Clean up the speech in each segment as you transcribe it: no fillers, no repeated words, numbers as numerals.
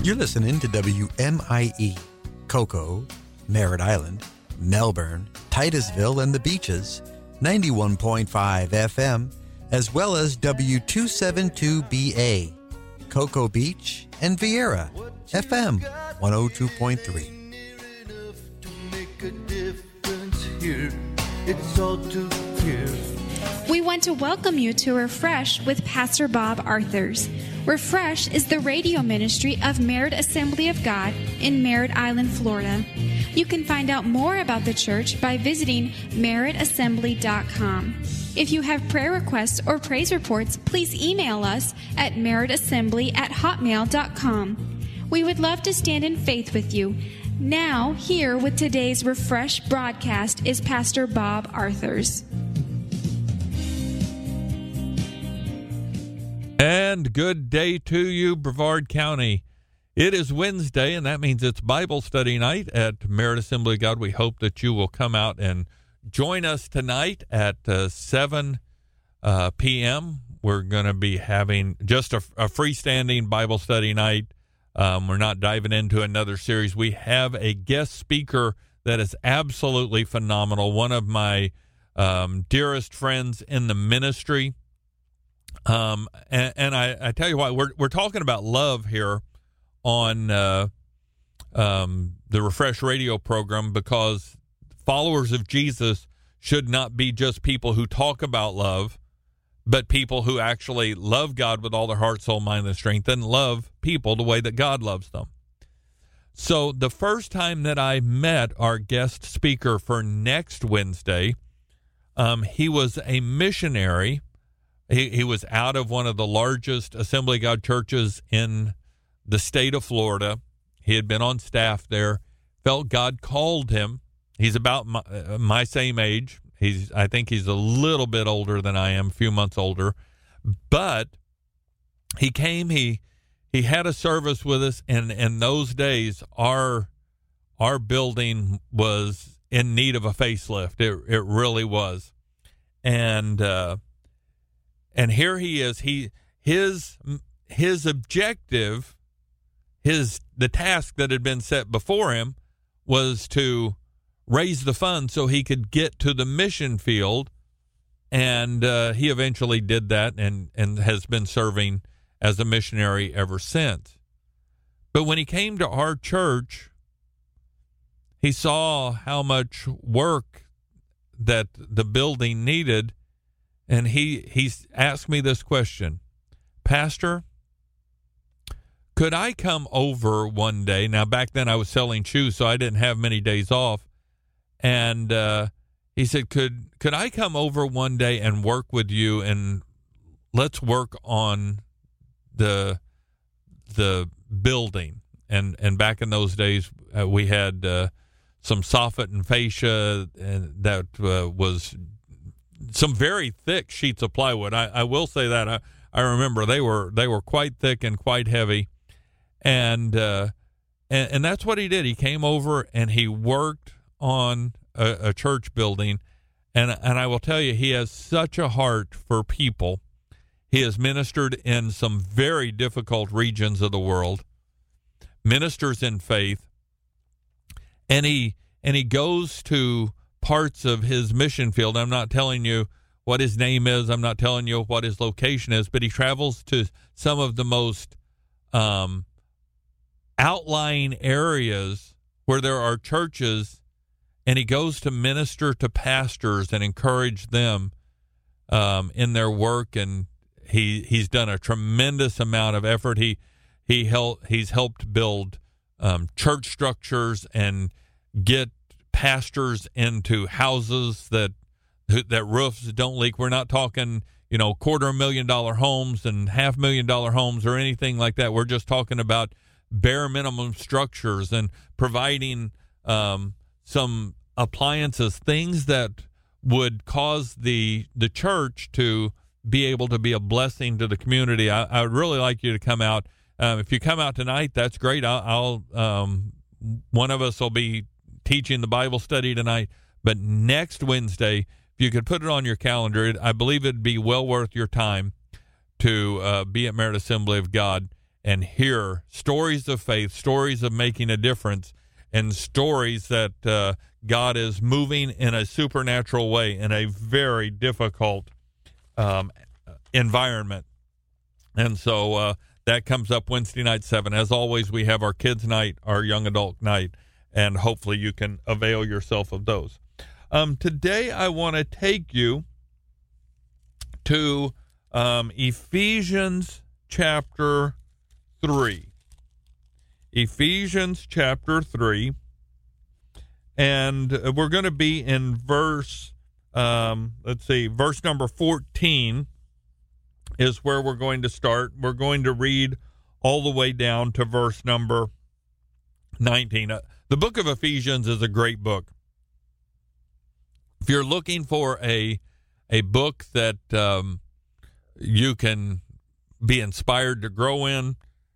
You're listening to WMIE, Cocoa, Merritt Island, Melbourne, Titusville, and the Beaches, 91.5 FM, as well as W272BA, Cocoa Beach, and Vieira, FM 102.3. It's all too clear. We want to welcome you to Refresh with Pastor Bob Arthurs. Refresh is the radio ministry of Merritt Assembly of God in Merritt Island, Florida. You can find out more about the church by visiting merrittassembly.com. If you have prayer requests or praise reports, please email us at merrittassembly@hotmail.com. We would love to stand in faith with you. Now, here with today's Refresh broadcast is Pastor Bob Arthurs. And good day to you, Brevard County. It is Wednesday, and that means it's Bible study night at Merritt Assembly of God. We hope that you will come out and join us tonight at 7 p.m. We're going to be having just a freestanding Bible study night. We're not diving into another series. We have a guest speaker that is absolutely phenomenal, one of my dearest friends in the ministry. And I tell you what, we're talking about love here on the Refresh radio program, because followers of Jesus should not be just people who talk about love, but people who actually love God with all their heart, soul, mind, and strength, and love people the way that God loves them. So the first time that I met our guest speaker for next Wednesday, he was a missionary. He was out of one of the largest Assembly of God churches in the state of Florida. He had been on staff there, felt God called him. He's about my same age. I think he's a little bit older than I am, a few months older. But he came, he had a service with us, and in those days, our building was in need of a facelift. It really was. And here he is. His objective, the task that had been set before him, was to raise the funds so he could get to the mission field, and he eventually did that and has been serving as a missionary ever since. But when he came to our church, he saw how much work that the building needed, and he asked me this question: Pastor, could I come over one day? Now, back then I was selling shoes, so I didn't have many days off. And he said, could I come over one day and work with you, and let's work on the building. And back in those days, we had some soffit and fascia, and that was some very thick sheets of plywood. I will say that. I remember they were quite thick and quite heavy. And that's what he did. He came over and he worked on a church building, and I will tell you, he has such a heart for people. He has ministered in some very difficult regions of the world, ministers in faith, and he goes to parts of his mission field. I'm not telling you what his name is. I'm not telling you what his location is, but he travels to some of the most outlying areas where there are churches, and he goes to minister to pastors and encourage them in their work. And he's done a tremendous amount of effort. He's helped build church structures and get pastors into houses that roofs don't leak. We're not talking, $250,000 homes and $500,000 homes or anything like that. We're just talking about bare minimum structures and providing some appliances, things that would cause the church to be able to be a blessing to the community. I would really like you to come out. If you come out tonight, that's great. I'll one of us will be teaching the Bible study tonight. But next Wednesday, if you could put it on your calendar, I believe it'd be well worth your time to be at Merritt Assembly of God. and hear stories of faith, stories of making a difference, and stories that God is moving in a supernatural way in a very difficult environment. And so that comes up Wednesday night, 7. As always, we have our kids' night, our young adult night, and hopefully you can avail yourself of those. Today I want to take you to Ephesians chapter 3. Ephesians chapter 3. And we're going to be in verse number 14 is where we're going to start. We're going to read all the way down to verse number 19. The book of Ephesians is a great book. If you're looking for a book that you can be inspired to grow in,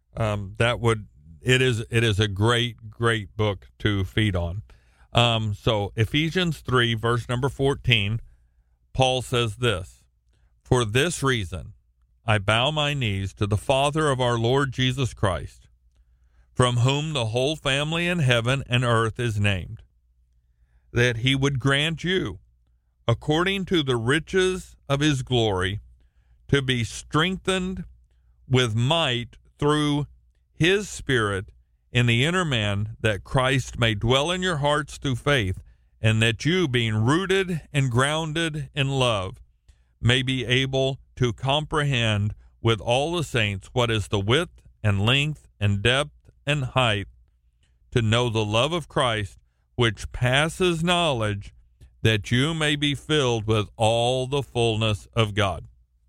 it is a great book to feed on. So Ephesians 3, verse number 14, Paul says this: "For this reason I bow my knees to the Father of our Lord Jesus Christ, from whom the whole family in heaven and earth is named, that he would grant you, according to the riches of his glory, to be strengthened with might through his Spirit in the inner man, that Christ may dwell in your hearts through faith, and that you, being rooted and grounded in love, may be able to comprehend with all the saints what is the width and length and depth and height, to know the love of Christ, which passes knowledge, that you may be filled with all the fullness of God."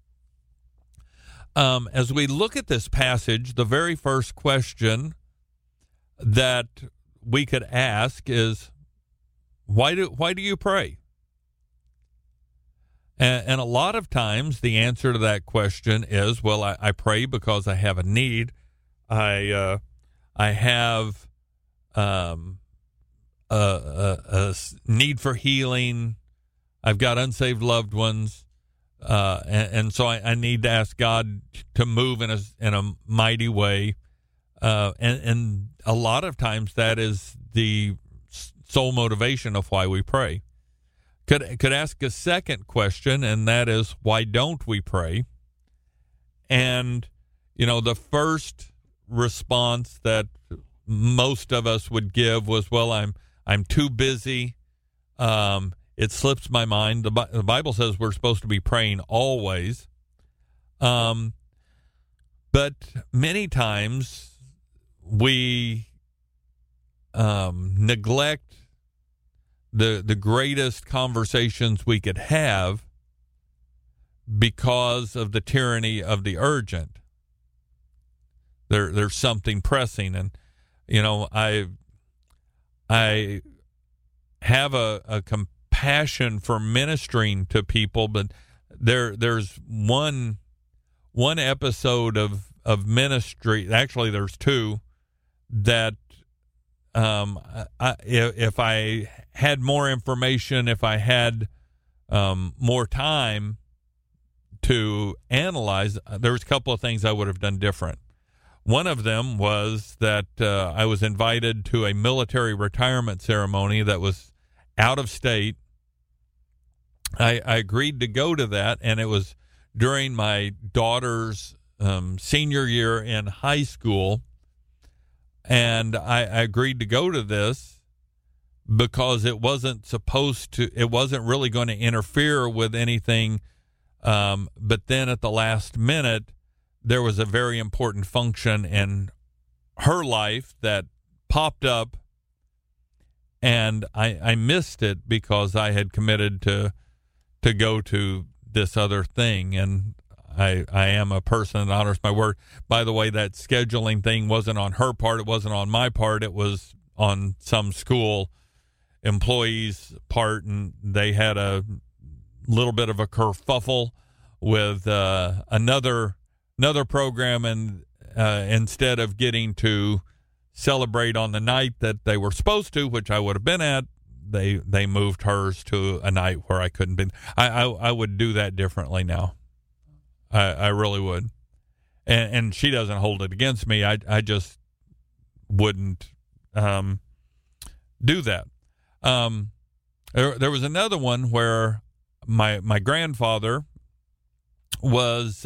As we look at this passage, the very first question that we could ask is, why do you pray? And a lot of times the answer to that question is, well, I pray because I have a need. I have a need for healing. I've got unsaved loved ones, and so I need to ask God to move in a mighty way. And a lot of times that is the sole motivation of why we pray. Could ask a second question, and that is, why don't we pray? And, the first response that most of us would give was, well, I'm too busy. It slips my mind. The Bible says we're supposed to be praying always. But many times we neglect the greatest conversations we could have because of the tyranny of the urgent. There's something pressing, and I have a compassion for ministering to people, but there's one episode of ministry. Actually, there's two that if I had more information, if I had more time to analyze, there was a couple of things I would have done different. One of them was that I was invited to a military retirement ceremony that was out of state. I agreed to go to that, and it was during my daughter's senior year in high school. And I agreed to go to this because it wasn't really going to interfere with anything. But then at the last minute, there was a very important function in her life that popped up, and I missed it because I had committed to go to this other thing. And I am a person that honors my word. By the way, that scheduling thing wasn't on her part. It wasn't on my part. It was on some school employee's part, and they had a little bit of a kerfuffle with another program, and instead of getting to celebrate on the night that they were supposed to, which I would have been at, they moved hers to a night where I couldn't be. I would do that differently now. I really would. and she doesn't hold it against me. I just wouldn't do that. There was another one where my grandfather was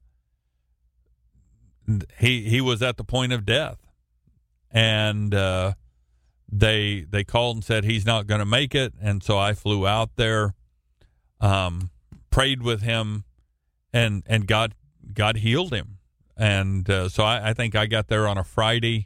he was at the point of death, and they called and said he's not going to make it, and so I flew out there, prayed with him, and God healed him, and so I think I got there on a Friday.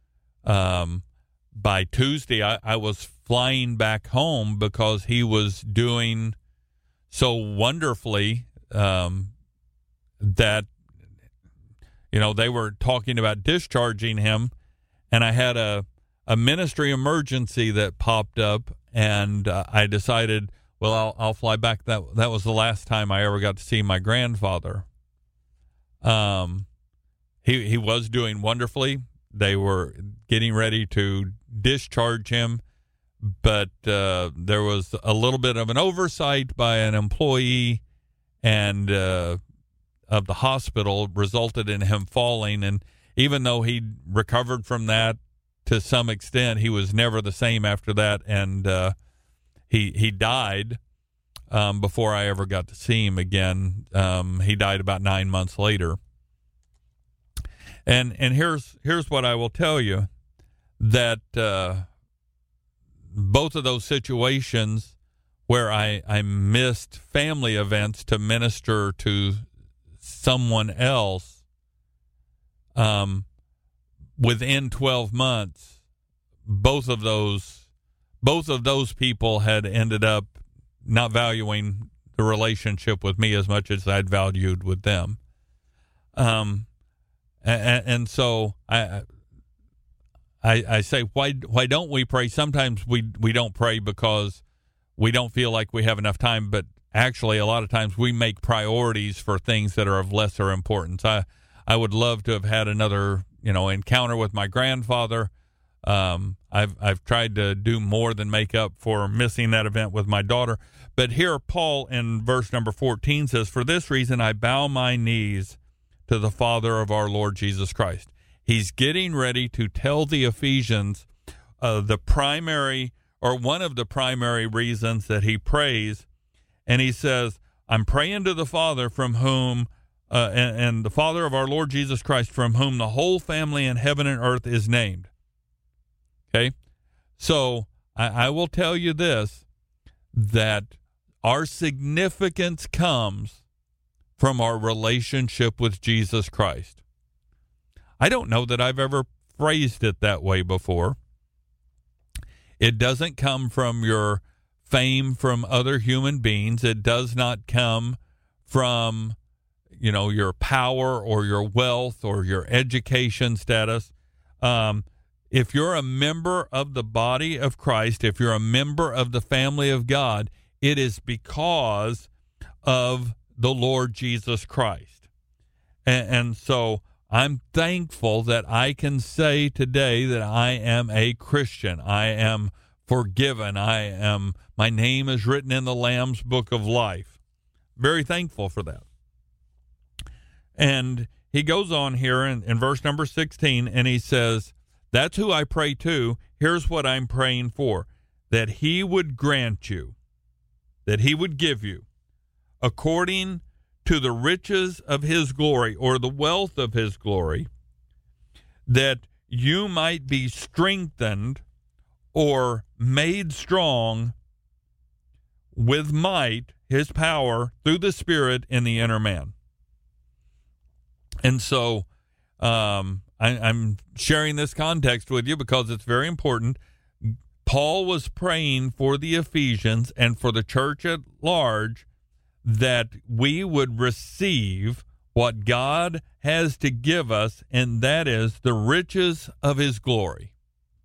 By Tuesday, I was flying back home because he was doing so wonderfully that, they were talking about discharging him, and I had a ministry emergency that popped up, and I decided, well, I'll fly back. That was the last time I ever got to see my grandfather. He was doing wonderfully. They were getting ready to discharge him, but there was a little bit of an oversight by an employee and of the hospital resulted in him falling. And even though he recovered from that to some extent, he was never the same after that. And he died before I ever got to see him again. He died about 9 months later. And here's what I will tell you, that both of those situations where I missed family events to minister to someone else, within 12 months, both of those people had ended up not valuing the relationship with me as much as I'd valued with them. And so I say, why don't we pray? Sometimes we don't pray because we don't feel like we have enough time, but actually a lot of times we make priorities for things that are of lesser importance. I would love to have had another, encounter with my grandfather. I've tried to do more than make up for missing that event with my daughter. But here Paul in verse number 14 says, "For this reason I bow my knees to the Father of our Lord Jesus Christ." He's getting ready to tell the Ephesians the primary, or one of the primary reasons that he prays. And he says, I'm praying to the Father from whom, and the Father of our Lord Jesus Christ, from whom the whole family in heaven and earth is named. Okay? So I will tell you this, that our significance comes from our relationship with Jesus Christ. I don't know that I've ever phrased it that way before. It doesn't come from your fame from other human beings. It does not come from, your power or your wealth or your education status. If you're a member of the body of Christ, if you're a member of the family of God, it is because of the Lord Jesus Christ. And so I'm thankful that I can say today that I am a Christian. I am forgiven. My name is written in the Lamb's Book of Life. Very thankful for that. And he goes on here in verse number 16, and he says, that's who I pray to. Here's what I'm praying for, that he would grant you, that he would give you, according to the riches of his glory, or the wealth of his glory, that you might be strengthened or made strong with might, his power, through the Spirit in the inner man. And so I'm sharing this context with you because it's very important. Paul was praying for the Ephesians and for the church at large that we would receive what God has to give us, and that is the riches of his glory.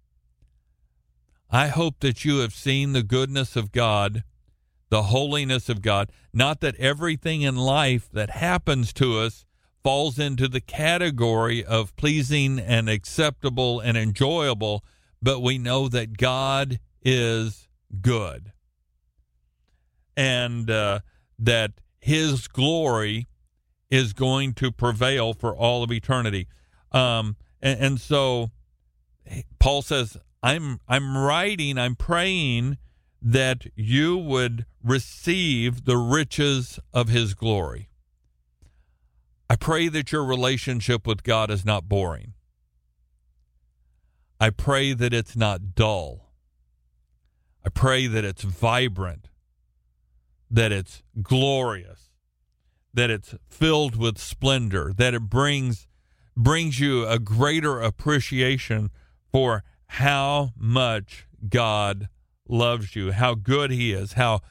I hope that you have seen the goodness of God, the holiness of God. Not that everything in life that happens to us falls into the category of pleasing and acceptable and enjoyable, but we know that God is good. And that his glory is going to prevail for all of eternity. And so Paul says, I'm praying that you would receive the riches of his glory. I pray that your relationship with God is not boring. I pray that it's not dull. I pray that it's vibrant, that it's glorious, that it's filled with splendor, that it brings you a greater appreciation for how much God loves you, how good he is, how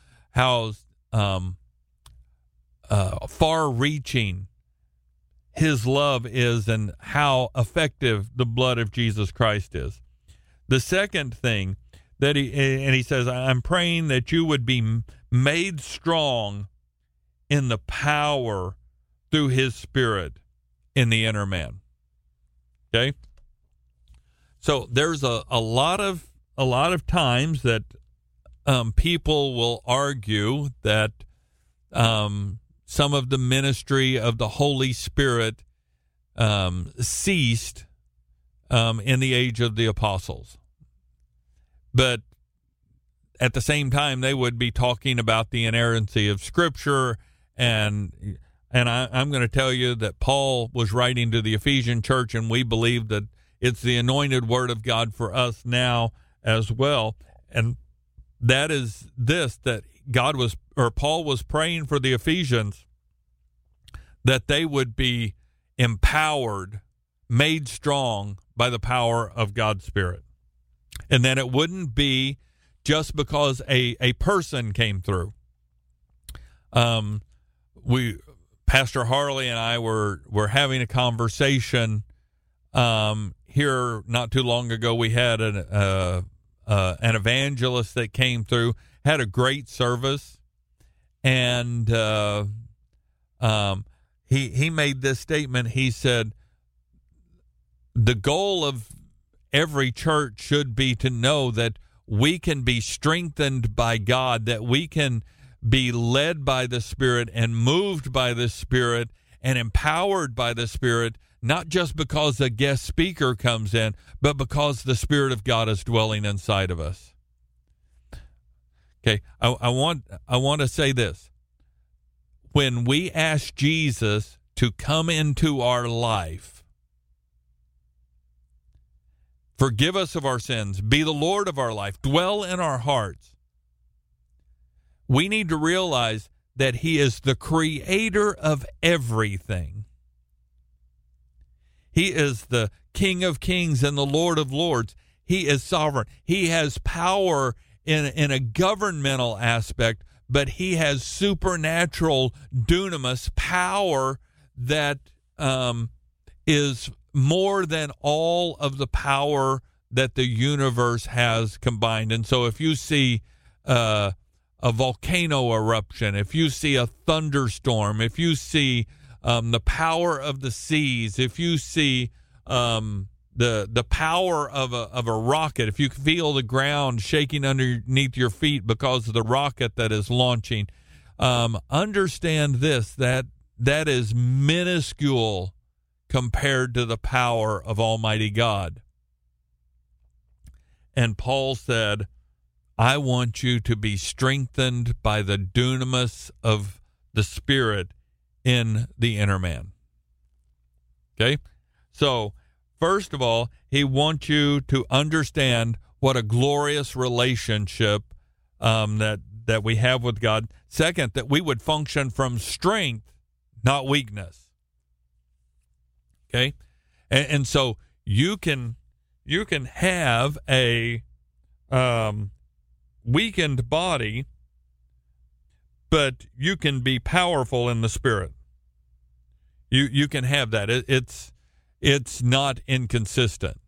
far-reaching his love is, and how effective the blood of Jesus Christ is. The second thing that he says, I'm praying that you would be made strong in the power through his Spirit in the inner man. Okay? So there's a lot of times that people will argue that some of the ministry of the Holy Spirit ceased in the age of the apostles. But at the same time, they would be talking about the inerrancy of Scripture, and I'm going to tell you that Paul was writing to the Ephesian church, and we believe that it's the anointed word of God for us now as well. And that is this, that Paul was praying for the Ephesians that they would be empowered, made strong by the power of God's Spirit. And that it wouldn't be just because a person came through. Pastor Harley and I were having a conversation here not too long ago. We had an evangelist that came through, had a great service, and he made this statement. He said, the goal of every church should be to know that we can be strengthened by God, that we can be led by the Spirit and moved by the Spirit and empowered by the Spirit, not just because a guest speaker comes in, but because the Spirit of God is dwelling inside of us. Okay, I want to say this. When we ask Jesus to come into our life, forgive us of our sins, be the Lord of our life, dwell in our hearts, we need to realize that he is the creator of everything. He is the King of kings and the Lord of lords. He is sovereign. He has power in a governmental aspect, but he has supernatural dunamis power that is more than all of the power that the universe has combined. And so if you see a volcano eruption, if you see a thunderstorm, if you see the power of the seas, if you see the power of a rocket, if you feel the ground shaking underneath your feet because of the rocket that is launching, understand this, that is minuscule compared to the power of Almighty God. And Paul said, I want you to be strengthened by the dunamis of the Spirit in the inner man. Okay? So, first of all, he wants you to understand what a glorious relationship that we have with God. Second, that we would function from strength, not weakness. Okay? And so you can have a weakened body, but you can be powerful in the Spirit. You can have that. It's not inconsistent.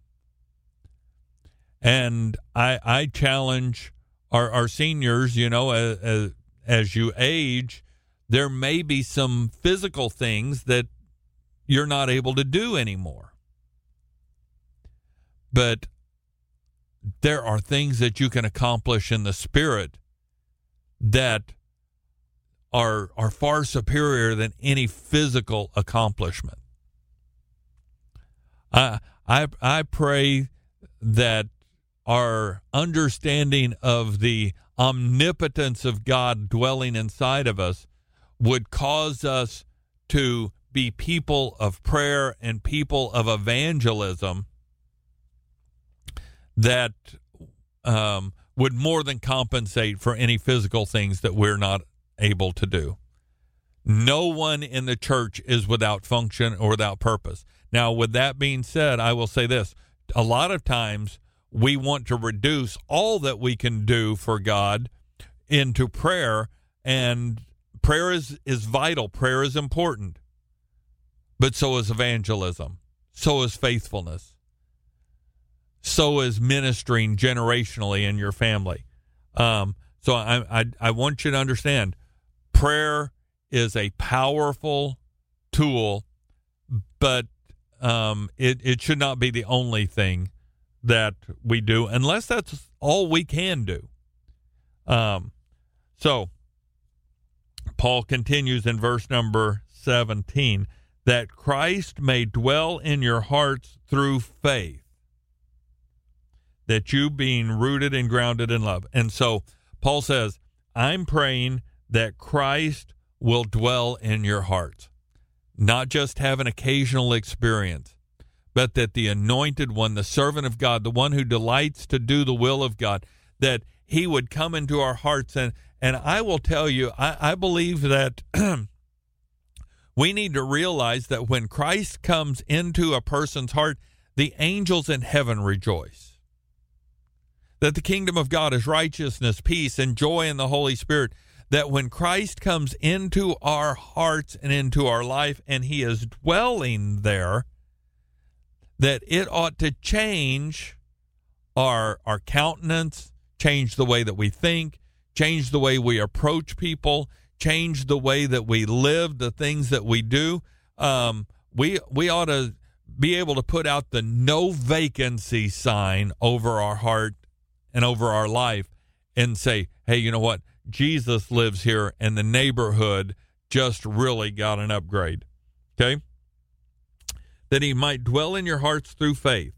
And I challenge our seniors, as you age, there may be some physical things that you're not able to do anymore. But there are things that you can accomplish in the Spirit that are far superior than any physical accomplishment. I pray that our understanding of the omnipotence of God dwelling inside of us would cause us to be people of prayer and people of evangelism that would more than compensate for any physical things that we're not able to do. No one in the church is without function or without purpose. Now, with that being said, I will say this. A lot of times we want to reduce all that we can do for God into prayer, and prayer is vital. Prayer is important. But so is evangelism. So is faithfulness. So is ministering generationally in your family. So I want you to understand, prayer is a powerful tool, but it should not be the only thing that we do, unless that's all we can do. So Paul continues in verse number 17, that Christ may dwell in your hearts through faith, that you being rooted and grounded in love. And so Paul says, I'm praying that Christ will dwell in your hearts, not just have an occasional experience, but that the anointed one, the servant of God, the one who delights to do the will of God, that he would come into our hearts. And I will tell you, I believe that we need to realize that when Christ comes into a person's heart, the angels in heaven rejoice. That the kingdom of God is righteousness, peace, and joy in the Holy Spirit. That when Christ comes into our hearts and into our life, and he is dwelling there, that it ought to change our countenance, change the way that we think, change the way we approach people, change the way that we live, the things that we do. We ought to be able to put out the no vacancy sign over our heart and over our life and say, hey, you know what? Jesus lives here, and the neighborhood just really got an upgrade. Okay? That he might dwell in your hearts through faith.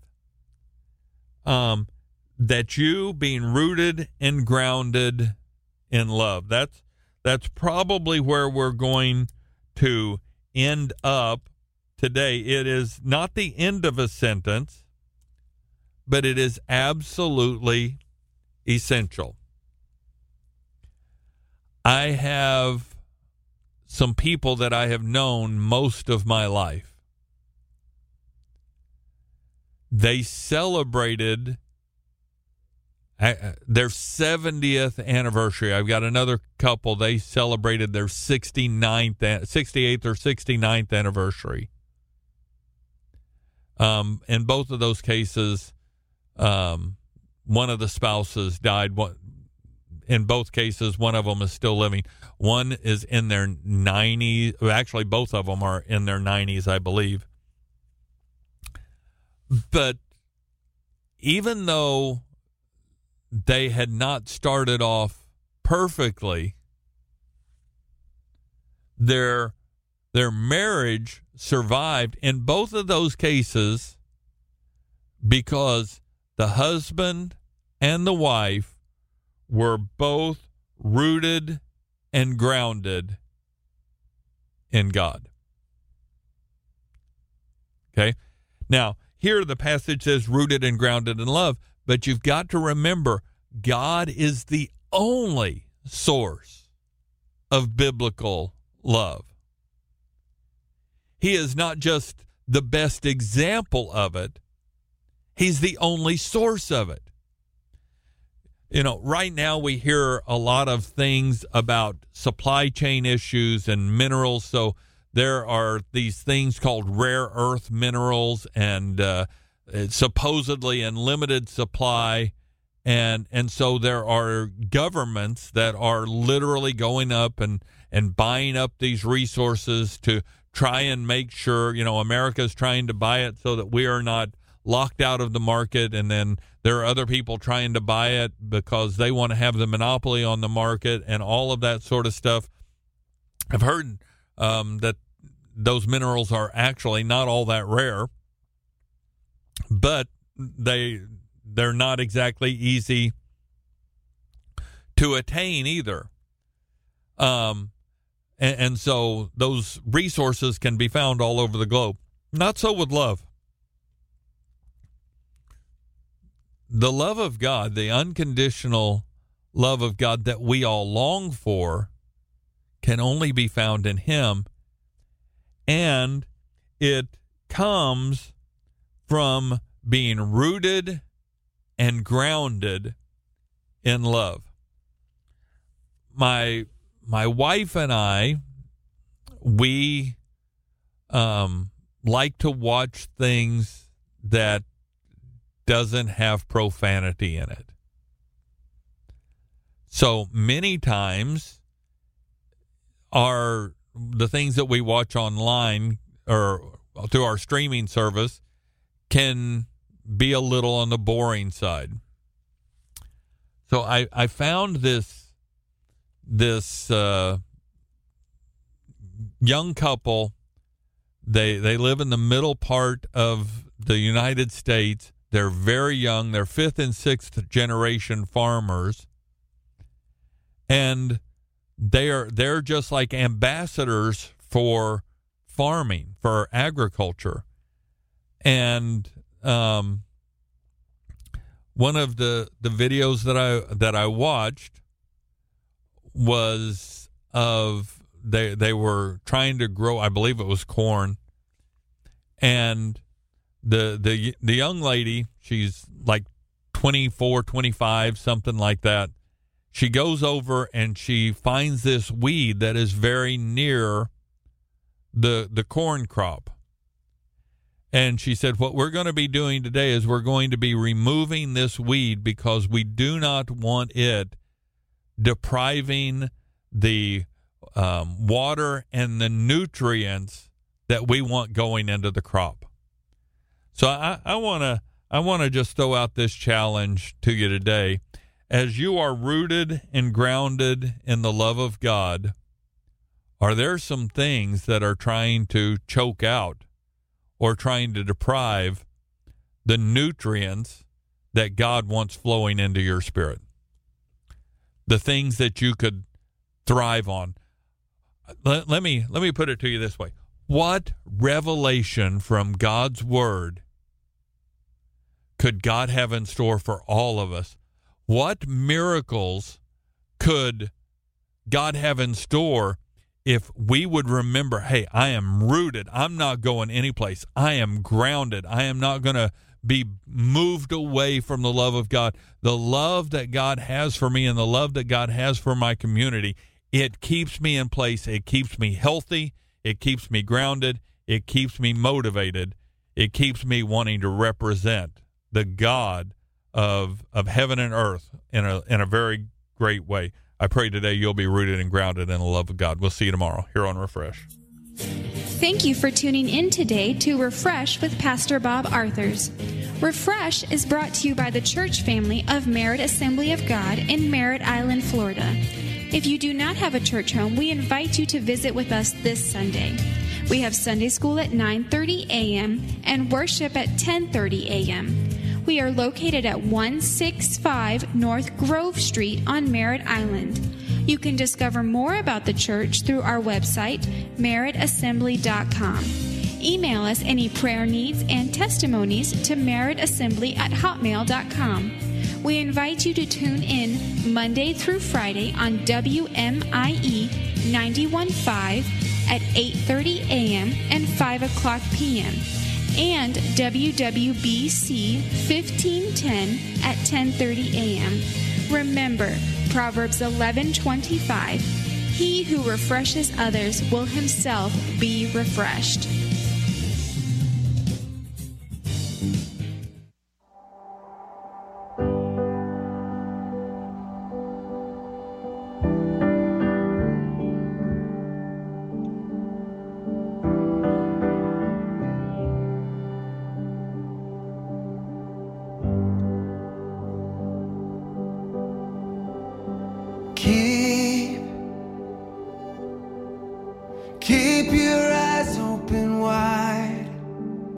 That you being rooted and grounded in love. That's probably where we're going to end up today. It is not the end of a sentence, but it is absolutely essential. I have some people that I have known most of my life. They celebrated their 70th anniversary. I've got another couple. They celebrated their 68th or 69th anniversary. In both of those cases, one of the spouses died. In both cases, one of them is still living. One is in their 90s. Actually, both of them are in their 90s, I believe. But even though they had not started off perfectly, their marriage survived in both of those cases because the husband and the wife were both rooted and grounded in God. Okay? Now, here the passage says rooted and grounded in love, but you've got to remember, God is the only source of biblical love. He is not just the best example of it, he's the only source of it. You know, right now we hear a lot of things about supply chain issues and minerals. So there are these things called rare earth minerals, and it's supposedly in limited supply. And so there are governments that are literally going up and buying up these resources to try and make sure, you know, America's trying to buy it so that we are not locked out of the market, and then there are other people trying to buy it because they want to have the monopoly on the market and all of that sort of stuff. I've heard that those minerals are actually not all that rare, but they're not exactly easy to attain either. And so those resources can be found all over the globe. Not so with love. The love of God, the unconditional love of God that we all long for, can only be found in Him. And it comes from being rooted and grounded in love. My wife and I, we like to watch things that doesn't have profanity in it. So many times the things that we watch online or through our streaming service can be a little on the boring side. So I found this young couple. They live in the middle part of the United States. They're very young. They're 5th and 6th generation farmers. And they're just like ambassadors for farming, for agriculture. And one of the videos that I watched was of they were trying to grow, I believe it was corn, and the young lady, she's like 24, 25, something like that. She goes over and she finds this weed that is very near the corn crop. And she said, what we're going to be doing today is we're going to be removing this weed because we do not want it depriving the water and the nutrients that we want going into the crop. So I want to just throw out this challenge to you today. As you are rooted and grounded in the love of God, are there some things that are trying to choke out or trying to deprive the nutrients that God wants flowing into your spirit? The things that you could thrive on. Let me put it to you this way. What revelation from God's Word could God have in store for all of us? What miracles could God have in store if we would remember, hey, I am rooted. I'm not going anyplace. I am grounded. I am not going to be moved away from the love of God. The love that God has for me and the love that God has for my community, it keeps me in place. It keeps me healthy. It keeps me grounded. It keeps me motivated. It keeps me wanting to represent the God of heaven and earth in a very great way. I pray today you'll be rooted and grounded in the love of God. We'll see you tomorrow here on Refresh. Thank you for tuning in today to Refresh with Pastor Bob Arthurs. Refresh is brought to you by the church family of Merritt Assembly of God in Merritt Island, Florida. If you do not have a church home, we invite you to visit with us this Sunday. We have Sunday school at 9:30 a.m. and worship at 10:30 a.m. We are located at 165 North Grove Street on Merritt Island. You can discover more about the church through our website, merrittassembly.com. Email us any prayer needs and testimonies to merrittassembly@hotmail.com. We invite you to tune in Monday through Friday on WMIE 91.5 at 8:30 a.m. and 5 o'clock p.m. and WWBC 1510 at 10:30 a.m. Remember, Proverbs 11:25, he who refreshes others will himself be refreshed.